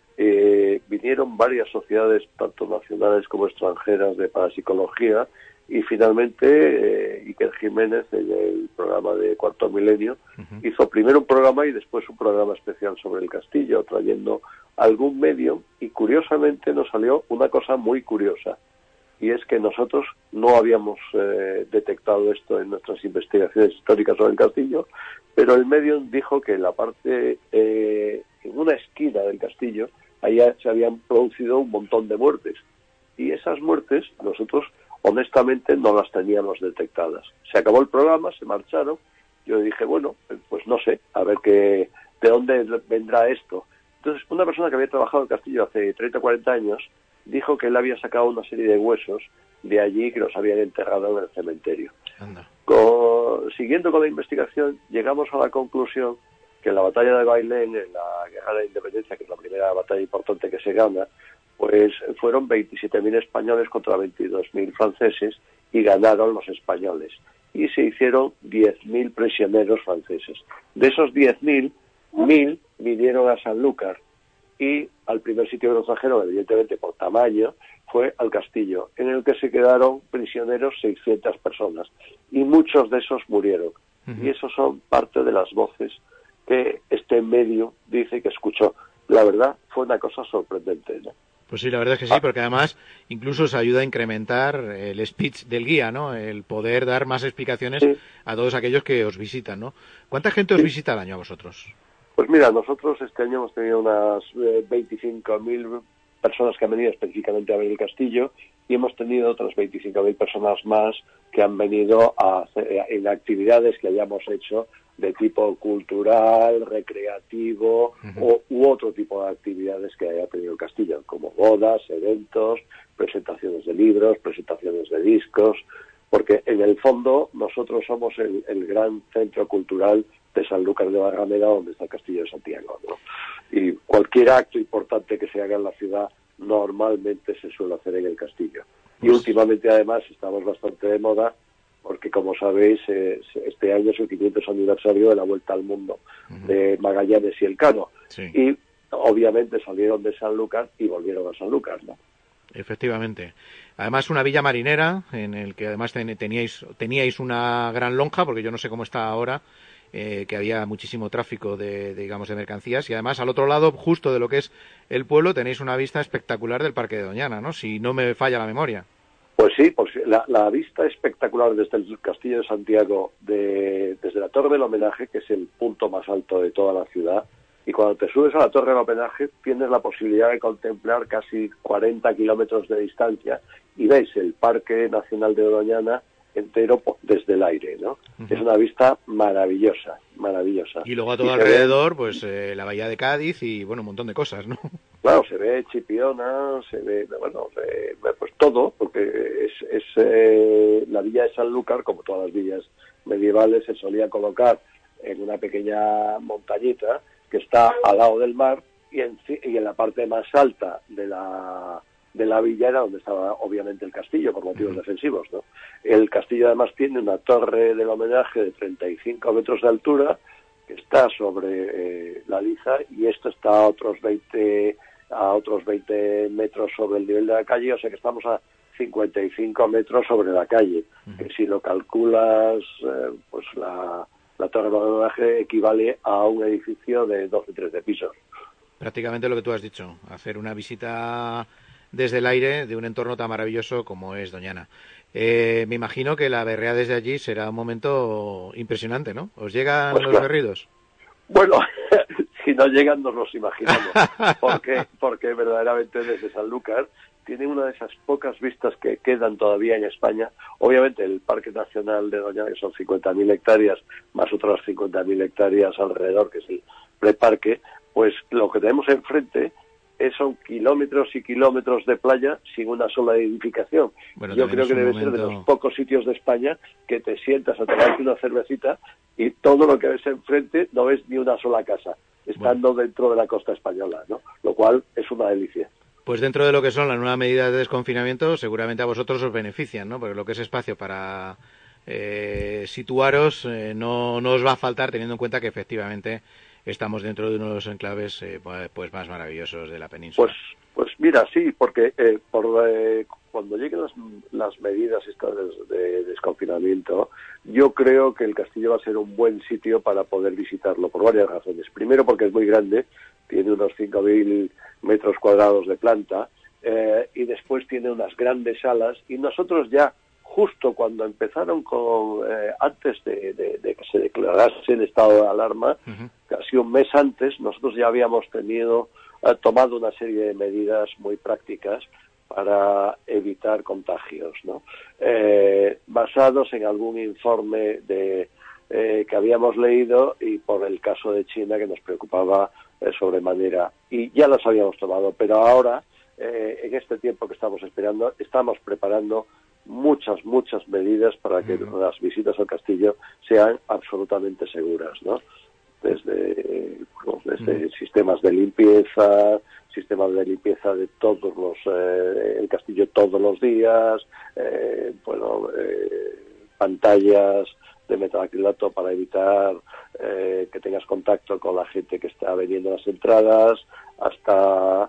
Vinieron varias sociedades, tanto nacionales como extranjeras, de parapsicología, y finalmente Iker Jiménez, en el programa de Cuarto Milenio, hizo primero un programa y después un programa especial sobre el castillo, trayendo algún medio, y curiosamente nos salió una cosa muy curiosa, y es que nosotros no habíamos detectado esto en nuestras investigaciones históricas sobre el castillo, pero el medium dijo que en la parte, en una esquina del castillo, allá se habían producido un montón de muertes, y esas muertes nosotros honestamente no las teníamos detectadas. Se acabó el programa, se marcharon. Yo dije, bueno, pues no sé, a ver de dónde vendrá esto. Entonces, una persona que había trabajado en el castillo hace 30 o 40 años dijo que él había sacado una serie de huesos de allí que los habían enterrado en el cementerio. Siguiendo con la investigación, llegamos a la conclusión que en la batalla de Bailén, en la Guerra de la Independencia, que es la primera batalla importante que se gana, pues fueron 27.000 españoles contra 22.000 franceses, y ganaron los españoles. Y se hicieron 10.000 prisioneros franceses. De esos 10.000, 1.000 vinieron a Sanlúcar, y al primer sitio que los trajeron, evidentemente por tamaño, fue al castillo, en el que se quedaron prisioneros 600 personas, y muchos de esos murieron. Y esos son parte de las voces que este medio dice que escuchó. La verdad, fue una cosa sorprendente, ¿no? Pues sí, la verdad es que sí, porque además incluso os ayuda a incrementar el speech del guía, ¿no? El poder dar más explicaciones a todos aquellos que os visitan, ¿no? ¿Cuánta gente os visita al año a vosotros? Pues mira, nosotros este año hemos tenido unas 25.000 personas que han venido específicamente a ver el castillo, y hemos tenido otras 25.000 personas más que han venido en actividades que hayamos hecho de tipo cultural, recreativo u otro tipo de actividades que haya tenido el castillo, como bodas, eventos, presentaciones de libros, presentaciones de discos, porque en el fondo nosotros somos el gran centro cultural de Sanlúcar de Barrameda, donde está el Castillo de Santiago, ¿no? Y cualquier acto importante que se haga en la ciudad normalmente se suele hacer en el castillo. Y últimamente además estamos bastante de moda, porque como sabéis, este año es el 500 aniversario de la Vuelta al Mundo de Magallanes y Elcano. Sí. Y obviamente salieron de Sanlúcar y volvieron a Sanlúcar, ¿no? Efectivamente. Además, una villa marinera, en el que además teníais una gran lonja, porque yo no sé cómo está ahora, que había muchísimo tráfico de mercancías, y además al otro lado, justo de lo que es el pueblo, tenéis una vista espectacular del Parque de Doñana, ¿no? Si no me falla la memoria. Pues sí, la vista espectacular desde el Castillo de Santiago, desde la Torre del Homenaje, que es el punto más alto de toda la ciudad, y cuando te subes a la Torre del Homenaje tienes la posibilidad de contemplar casi 40 kilómetros de distancia y ves el Parque Nacional de Doñana entero desde el aire, ¿no? Es una vista maravillosa, maravillosa. Y luego a todo alrededor, pues la Bahía de Cádiz y, bueno, un montón de cosas, ¿no? Claro, se ve Chipiona, se ve, bueno, pues todo, porque la villa de Sanlúcar, como todas las villas medievales, se solía colocar en una pequeña montañita que está al lado del mar, y en la parte más alta de la villa era donde estaba obviamente el castillo, por motivos defensivos, ¿no? El castillo además tiene una torre del homenaje de 35 metros de altura, que está sobre la liza, y esto está a otros 20 metros sobre el nivel de la calle, o sea que estamos a 55 metros sobre la calle, que si lo calculas, pues la torre del homenaje equivale a un edificio de 12-13 pisos. Prácticamente lo que tú has dicho, hacer una visita desde el aire de un entorno tan maravilloso como es Doñana. Me imagino que la berrea desde allí será un momento impresionante, ¿no? ¿Os llegan pues los berridos? Bueno, si no llegan nos los imaginamos, porque verdaderamente desde Sanlúcar tiene una de esas pocas vistas que quedan todavía en España. Obviamente el Parque Nacional de Doñana, que son 50.000 hectáreas, más otras 50.000 hectáreas alrededor, que es el preparque, pues lo que tenemos enfrente son kilómetros y kilómetros de playa sin una sola edificación. Bueno, yo creo que debe ser de los pocos sitios de España que te sientas a tomarte una cervecita y todo lo que ves enfrente no ves ni una sola casa, estando dentro de la costa española, ¿no? Lo cual es una delicia. Pues dentro de lo que son las nuevas medidas de desconfinamiento, seguramente a vosotros os benefician, ¿no? Porque lo que es espacio para situaros no os va a faltar, teniendo en cuenta que efectivamente estamos dentro de uno de los enclaves pues más maravillosos de la península. Pues mira, sí, porque cuando lleguen las medidas estas de desconfinamiento, yo creo que el castillo va a ser un buen sitio para poder visitarlo por varias razones. Primero, porque es muy grande, tiene unos 5.000 metros cuadrados de planta, y después tiene unas grandes salas, y nosotros ya, justo cuando empezaron antes de que se declarase el estado de alarma, casi un mes antes, nosotros ya habíamos tomado una serie de medidas muy prácticas para evitar contagios, ¿no? Basados en algún informe que habíamos leído y por el caso de China que nos preocupaba sobremanera, y ya los habíamos tomado, pero ahora en este tiempo que estamos esperando estamos preparando muchas medidas para que las visitas al castillo sean absolutamente seguras, ¿no? Desde sistemas de limpieza de todos el castillo todos los días, pantallas de metacrilato para evitar que tengas contacto con la gente que está vendiendo las entradas, hasta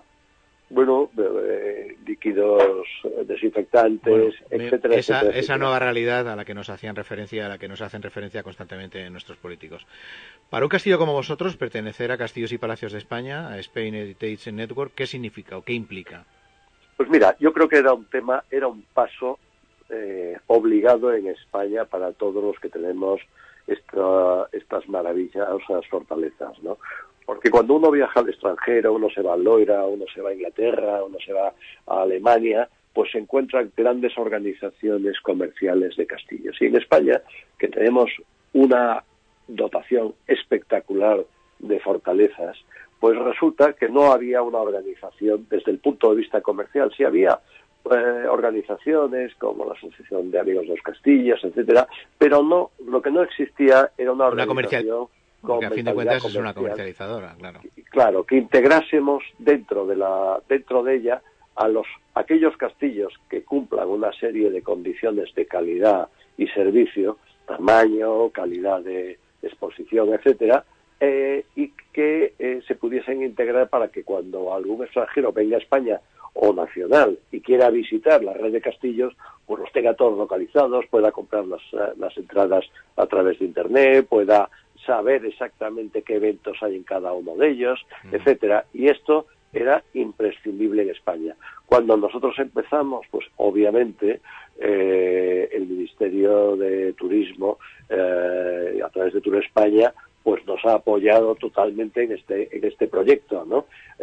líquidos desinfectantes, etcétera, esa nueva realidad a la que nos hacen referencia constantemente nuestros políticos. Para un castillo como vosotros, pertenecer a Castillos y Palacios de España, a Spain Heritage Network, ¿qué significa o qué implica? Pues mira, yo creo que era un paso obligado en España para todos los que tenemos estas maravillosas fortalezas, ¿no? Porque cuando uno viaja al extranjero, uno se va a Loira, uno se va a Inglaterra, uno se va a Alemania, pues se encuentran grandes organizaciones comerciales de castillos. Y en España, que tenemos una dotación espectacular de fortalezas, pues resulta que no había una organización desde el punto de vista comercial. Sí había organizaciones como la Asociación de Amigos de los Castillos, etcétera, pero no, lo que no existía era una organización porque a fin de cuentas es una comercializadora, claro. Claro, que integrásemos dentro de ella a aquellos castillos que cumplan una serie de condiciones de calidad y servicio, tamaño, calidad de exposición, etcétera, y que se pudiesen integrar para que cuando algún extranjero venga a España o nacional y quiera visitar la red de castillos, pues los tenga todos localizados, pueda comprar las entradas a través de internet, pueda saber exactamente qué eventos hay en cada uno de ellos, etcétera. Y esto era imprescindible en España. Cuando nosotros empezamos, pues obviamente el Ministerio de Turismo, a través de Tour España, pues nos ha apoyado totalmente en este proyecto, ¿no?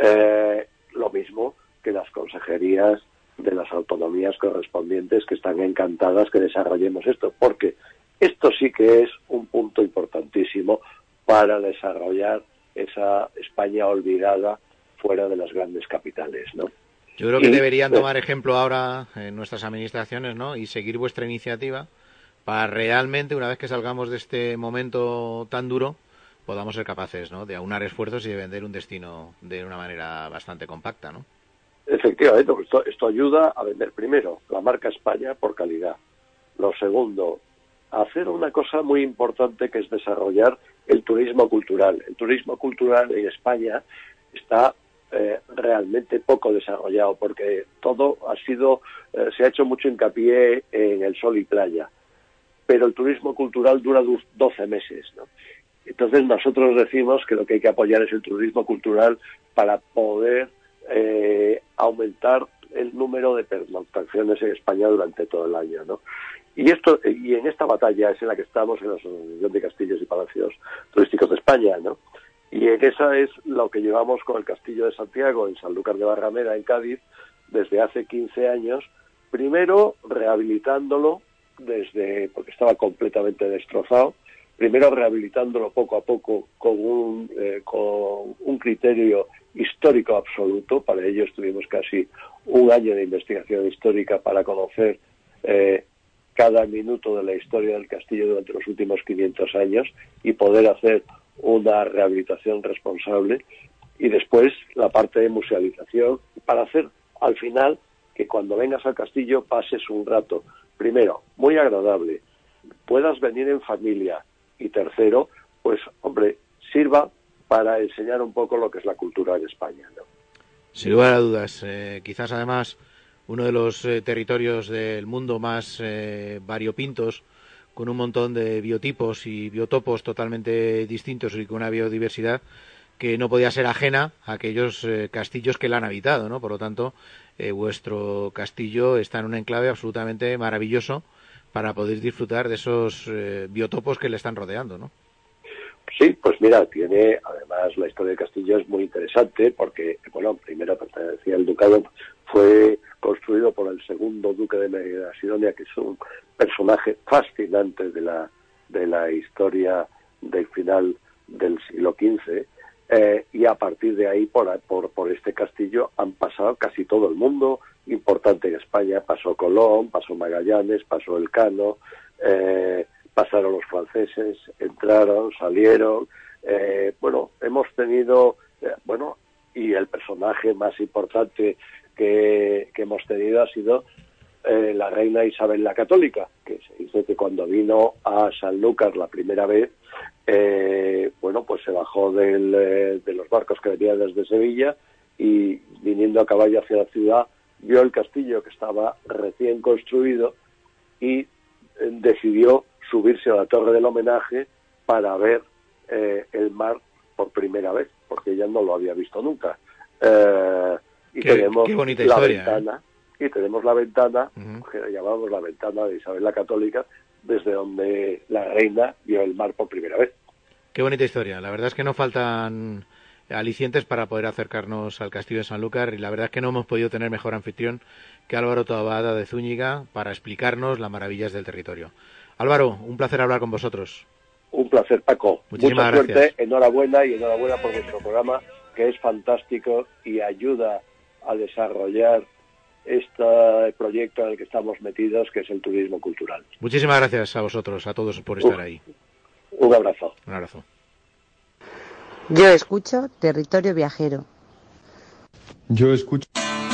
Lo mismo que las consejerías de las autonomías correspondientes, que están encantadas que desarrollemos esto, porque esto sí que es un punto importantísimo para desarrollar esa España olvidada fuera de las grandes capitales, ¿no? Yo creo que deberían tomar ejemplo ahora en nuestras administraciones, ¿no? Y seguir vuestra iniciativa para realmente, una vez que salgamos de este momento tan duro, podamos ser capaces, ¿no?, de aunar esfuerzos y de vender un destino de una manera bastante compacta, ¿no? Efectivamente, esto ayuda a vender primero la marca España por calidad. Lo segundo, hacer una cosa muy importante, que es desarrollar el turismo cultural. El turismo cultural en España está realmente poco desarrollado, porque todo se ha hecho mucho hincapié en el sol y playa, pero el turismo cultural dura 12 meses, ¿no? Entonces nosotros decimos que lo que hay que apoyar es el turismo cultural para poder aumentar el número de pernoctaciones en España durante todo el año, ¿no? Y en esta batalla es en la que estamos en la Asociación de Castillos y Palacios Turísticos de España, ¿no? Y en esa es lo que llevamos con el Castillo de Santiago en Sanlúcar de Barrameda, en Cádiz, desde hace 15 años, primero rehabilitándolo porque estaba completamente destrozado, primero rehabilitándolo poco a poco con un criterio histórico absoluto. Para ello estuvimos casi un año de investigación histórica para conocer cada minuto de la historia del castillo durante los últimos 500 años y poder hacer una rehabilitación responsable. Y después la parte de musealización para hacer al final que cuando vengas al castillo pases un rato, primero, muy agradable, puedas venir en familia, y tercero, pues, hombre, sirva para enseñar un poco lo que es la cultura en España, ¿no? Sin lugar a dudas. Quizás, además, uno de los territorios del mundo más variopintos, con un montón de biotipos y biotopos totalmente distintos y con una biodiversidad que no podía ser ajena a aquellos castillos que la han habitado, ¿no? Por lo tanto, vuestro castillo está en un enclave absolutamente maravilloso para poder disfrutar de esos biotopos que le están rodeando, ¿no? Sí, pues mira, tiene, además, la historia del castillo es muy interesante porque, bueno, primero pertenecía al ducado, fue construido por el segundo duque de Medina Sidonia, que es un personaje fascinante de la historia del final del siglo XV, y a partir de ahí, por este castillo, han pasado casi todo el mundo importante en España. Pasó Colón, pasó Magallanes, pasó Elcano, pasaron los franceses, entraron, salieron. Bueno, hemos tenido, y el personaje más importante que hemos tenido ha sido la reina Isabel la Católica, que se dice que cuando vino a Sanlúcar la primera vez, pues se bajó de los barcos que venían desde Sevilla y viniendo a caballo hacia la ciudad vio el castillo que estaba recién construido y decidió subirse a la torre del homenaje para ver el mar por primera vez, porque ella no lo había visto nunca. Tenemos bonita la historia, ventana, y tenemos la ventana, que la llamamos la ventana de Isabel la Católica, desde donde la reina vio el mar por primera vez. Qué bonita historia. La verdad es que no faltan alicientes para poder acercarnos al castillo de Sanlúcar, y la verdad es que no hemos podido tener mejor anfitrión que Álvaro Taboada de Zúñiga para explicarnos las maravillas del territorio. Álvaro, un placer hablar con vosotros. Un placer, Paco. Muchísimas Mucha gracias. Suerte, enhorabuena por vuestro programa, que es fantástico y ayuda a desarrollar este proyecto en el que estamos metidos, que es el turismo cultural. Muchísimas gracias a vosotros, a todos, por estar ahí. Un abrazo. Un abrazo. Yo escucho Territorio Viajero. Yo escucho...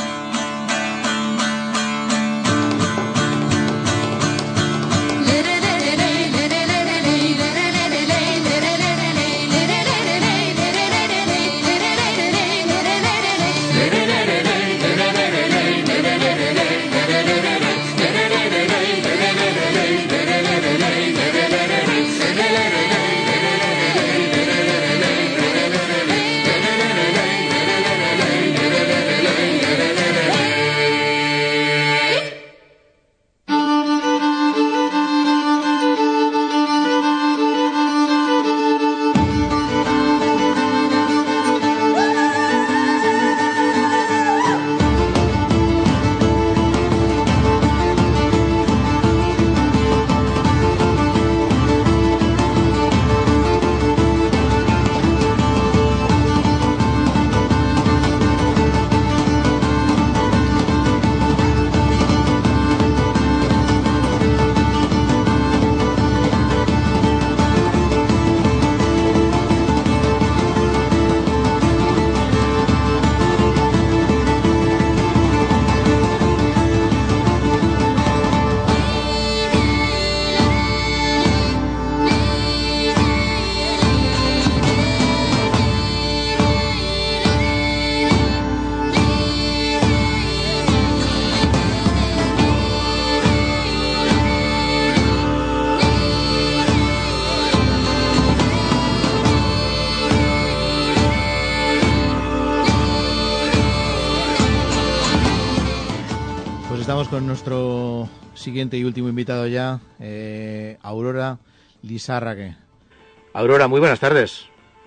Con nuestro siguiente y último invitado ya, Aurora Lizárrague. Aurora, muy buenas tardes.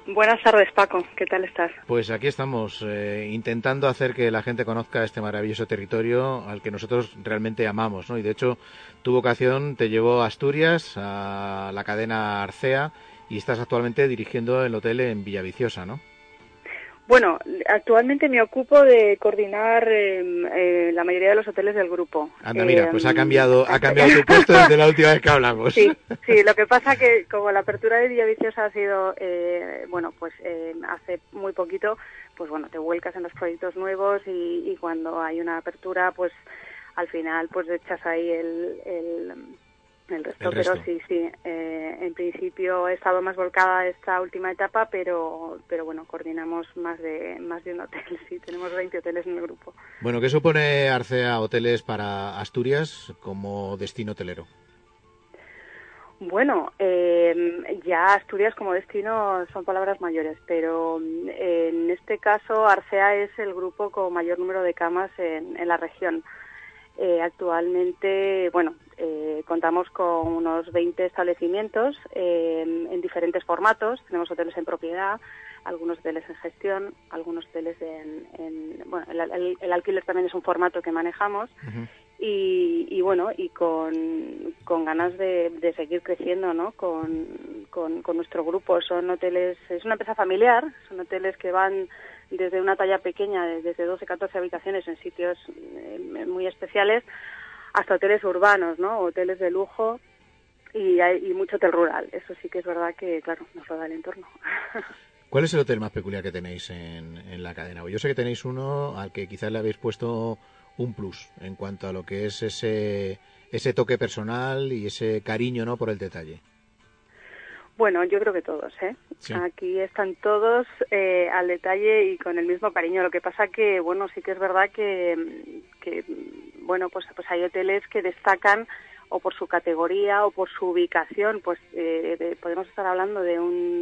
Buenas tardes, Paco. ¿Qué tal estás? Pues aquí estamos, intentando hacer que la gente conozca este maravilloso territorio al que nosotros realmente amamos, ¿no? Y de hecho, tu vocación te llevó a Asturias, a la cadena Arcea, y estás actualmente dirigiendo el hotel en Villaviciosa, ¿no? Bueno, actualmente me ocupo de coordinar la mayoría de los hoteles del grupo. Anda, mira, pues ha cambiado tu puesto desde la última vez que hablamos. Sí, lo que pasa que como la apertura de Villaviciosa ha sido, hace muy poquito, pues bueno, te vuelcas en los proyectos nuevos y cuando hay una apertura, pues al final pues echas ahí el resto, pero sí, en principio he estado más volcada esta última etapa, pero bueno, coordinamos más de un hotel, sí, tenemos 20 hoteles en el grupo. Bueno, ¿qué supone Arcea Hoteles para Asturias como destino hotelero? Bueno, ya Asturias como destino son palabras mayores, pero en este caso Arcea es el grupo con mayor número de camas en la región. Actualmente, contamos con unos 20 establecimientos en diferentes formatos. Tenemos hoteles en propiedad, algunos hoteles en gestión, algunos hoteles el alquiler también es un formato que manejamos. Uh-huh. Y con ganas de seguir creciendo, ¿no? Con nuestro grupo. Son hoteles, es una empresa familiar, son hoteles que van desde una talla pequeña, desde 12, 14 habitaciones en sitios muy especiales, hasta hoteles urbanos, ¿no? Hoteles de lujo y mucho hotel rural. Eso sí que es verdad que, claro, nos lo da el entorno. ¿Cuál es el hotel más peculiar que tenéis en la cadena? Yo sé que tenéis uno al que quizás le habéis puesto un plus en cuanto a lo que es ese toque personal y ese cariño, ¿no?, por el detalle. Bueno, yo creo que todos, ¿eh? Sí. Aquí están todos al detalle y con el mismo cariño. Lo que pasa que, bueno, sí que es verdad que pues hay hoteles que destacan o por su categoría o por su ubicación. Pues podemos estar hablando de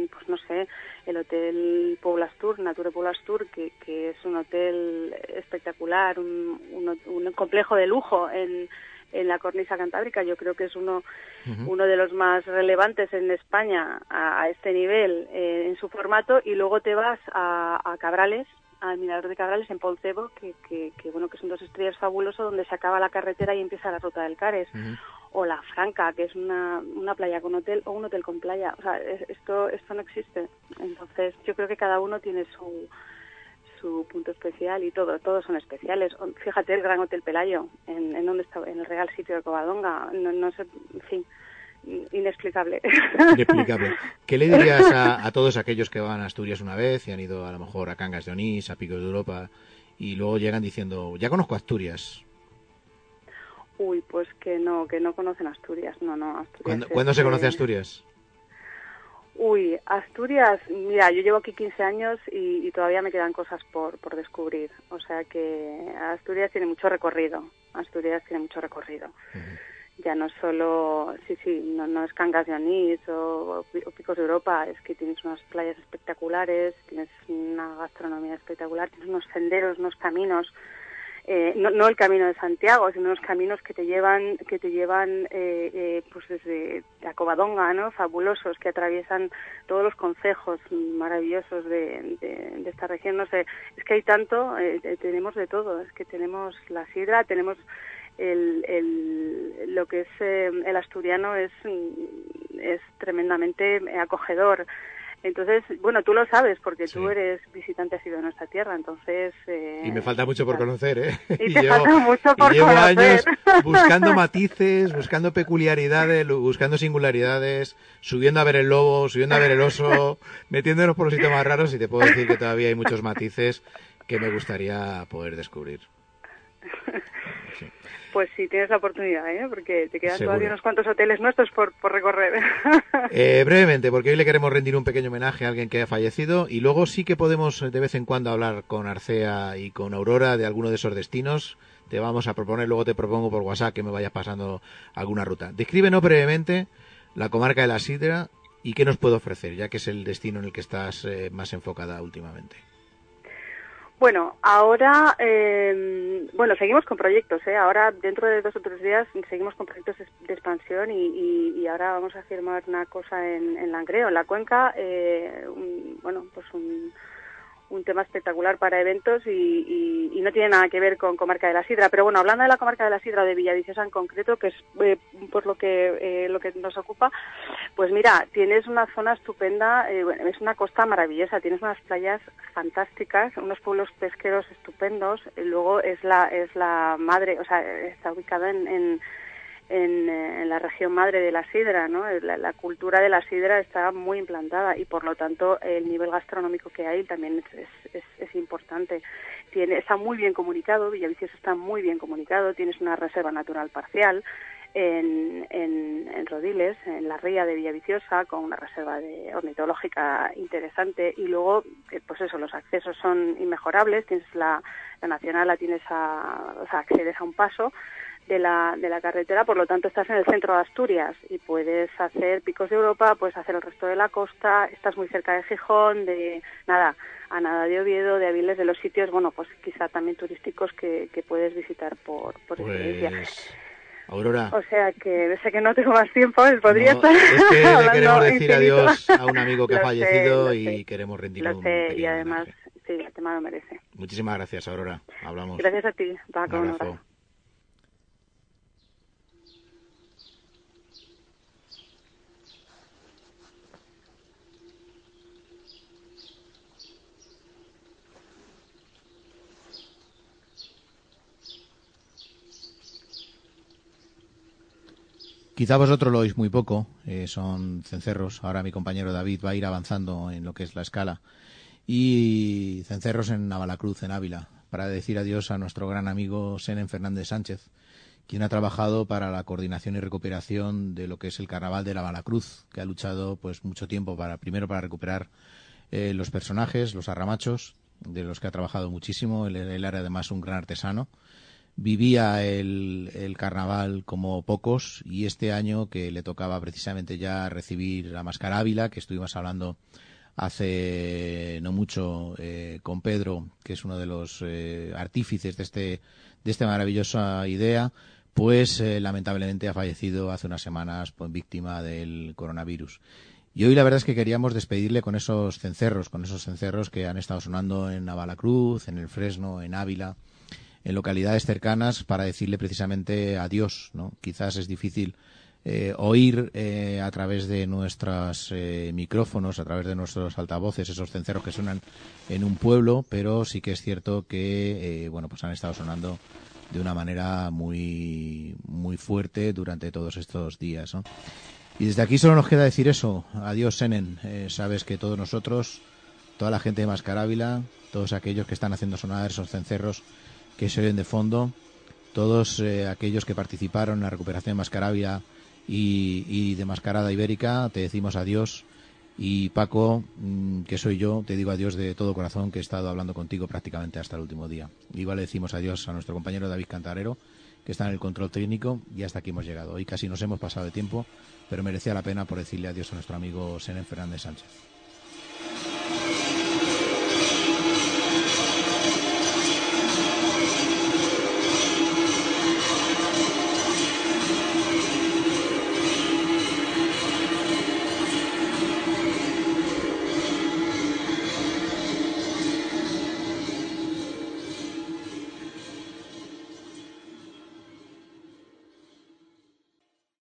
el Hotel Poblastur, Nature Poblastur, que es un hotel espectacular, un complejo de lujo en la cornisa cantábrica. Yo creo que es uno de los más relevantes en España a este nivel en su formato. Y luego te vas a Cabrales, al Mirador de Cabrales en Poncebo, que son 2 estrellas fabuloso, donde se acaba la carretera y empieza la ruta del Cares. O La Franca, que es una playa con hotel o un hotel con playa. O sea, esto no existe. Entonces yo creo que cada uno tiene su punto especial y todos son especiales. Fíjate el Gran Hotel Pelayo, en donde está, en el Real Sitio de Covadonga, no sé, en fin, inexplicable. Inexplicable. ¿Qué le dirías a todos aquellos que van a Asturias una vez y han ido a lo mejor a Cangas de Onís, a Picos de Europa, y luego llegan diciendo, ya conozco Asturias? Uy, pues que no conocen Asturias, no. Asturias ¿Cuándo se conoce Asturias? Uy, Asturias, mira, yo llevo aquí 15 años y todavía me quedan cosas por descubrir. O sea que Asturias tiene mucho recorrido. Ya no solo, no es Cangas de Onís o Picos de Europa, es que tienes unas playas espectaculares, tienes una gastronomía espectacular, tienes unos senderos, unos caminos. No el camino de Santiago, sino los caminos que te llevan pues desde la Covadonga, ¿no? Fabulosos, que atraviesan todos los concejos maravillosos de esta región. No sé, es que hay tanto, tenemos de todo. Es que tenemos la sidra, tenemos lo que es el asturiano es tremendamente acogedor. Entonces, bueno, tú lo sabes porque tú eres visitante asiduo de nuestra tierra, entonces... y me falta mucho por conocer, ¿eh? Y te falta mucho por llevo conocer. Años buscando matices, buscando peculiaridades, buscando singularidades, subiendo a ver el lobo, subiendo a ver el oso, metiéndonos por los sitios más raros, y te puedo decir que todavía hay muchos matices que me gustaría poder descubrir. Sí. Pues sí, tienes la oportunidad, porque te quedan Seguro. Todavía unos cuantos hoteles nuestros por recorrer. Brevemente, porque hoy le queremos rendir un pequeño homenaje a alguien que ha fallecido, y luego sí que podemos de vez en cuando hablar con Arcea y con Aurora de alguno de esos destinos. Te vamos a proponer, luego te propongo por WhatsApp que me vayas pasando alguna ruta. Descríbenos brevemente la comarca de la Sidra y qué nos puede ofrecer, ya que es el destino en el que estás más enfocada últimamente. Bueno, ahora, seguimos con proyectos, Ahora, dentro de 2 o 3 días, seguimos con proyectos de expansión y ahora vamos a firmar una cosa en Langreo, en la Cuenca, un tema espectacular para eventos y no tiene nada que ver con Comarca de la Sidra. Pero bueno, hablando de la Comarca de la Sidra o de Villaviciosa en concreto, que es por lo que nos ocupa, pues mira, tienes una zona estupenda, es una costa maravillosa, tienes unas playas fantásticas, unos pueblos pesqueros estupendos, y luego es la madre, o sea, está ubicada en la región madre de la sidra, ¿no? La cultura de la sidra está muy implantada y por lo tanto el nivel gastronómico que hay también es importante. Está muy bien comunicado, Villaviciosa está muy bien comunicado, tienes una reserva natural parcial en Rodiles, en la ría de Villaviciosa, con una reserva ornitológica interesante y luego, pues eso, los accesos son inmejorables, tienes la nacional, accedes a un paso de la carretera, por lo tanto estás en el centro de Asturias y puedes hacer Picos de Europa, puedes hacer el resto de la costa, estás muy cerca de Gijón, a nada de Oviedo, de Avilés, de los sitios, pues quizá también turísticos que puedes visitar por experiencia. Aurora. O sea que sé que no tengo más tiempo, podría estar es que le queremos decir infinito. Adiós a un amigo que ha fallecido lo y sé. queremos rendir Lo un sé, pequeño y además, homenaje. sí, el tema lo merece. Muchísimas gracias, Aurora. Hablamos. Gracias a ti, Paco. Un abrazo. Quizá vosotros lo oís muy poco, son cencerros. Ahora mi compañero David va a ir avanzando en lo que es la escala. Y cencerros en Navalacruz, en Ávila, para decir adiós a nuestro gran amigo Senen Fernández Sánchez, quien ha trabajado para la coordinación y recuperación de lo que es el Carnaval de Navalacruz, que ha luchado pues mucho tiempo primero para recuperar los personajes, los arramachos, de los que ha trabajado muchísimo. Él era además un gran artesano. Vivía el carnaval como pocos y este año que le tocaba precisamente ya recibir la Máscara Ávila, que estuvimos hablando hace no mucho con Pedro, que es uno de los artífices de esta maravillosa idea, pues lamentablemente ha fallecido hace unas semanas víctima del coronavirus. Y hoy la verdad es que queríamos despedirle con esos cencerros que han estado sonando en Navalacruz, en el Fresno, en Ávila, en localidades cercanas, para decirle precisamente adiós, ¿no? Quizás es difícil oír a través de nuestros micrófonos, a través de nuestros altavoces, esos cencerros que suenan en un pueblo, pero sí que es cierto que pues han estado sonando de una manera muy muy fuerte durante todos estos días, ¿no? Y desde aquí solo nos queda decir eso. Adiós, Senen. Sabes que todos nosotros, toda la gente de Máscara Ávila, todos aquellos que están haciendo sonar esos cencerros que se oyen de fondo, todos aquellos que participaron en la recuperación de Máscara Ávila y de Mascarada Ibérica, te decimos adiós. Y Paco, que soy yo, te digo adiós de todo corazón, que he estado hablando contigo prácticamente hasta el último día. Igual le decimos adiós a nuestro compañero David Cantarero, que está en el control técnico, y hasta aquí hemos llegado. Hoy casi nos hemos pasado de tiempo, pero merecía la pena por decirle adiós a nuestro amigo Senen Fernández Sánchez.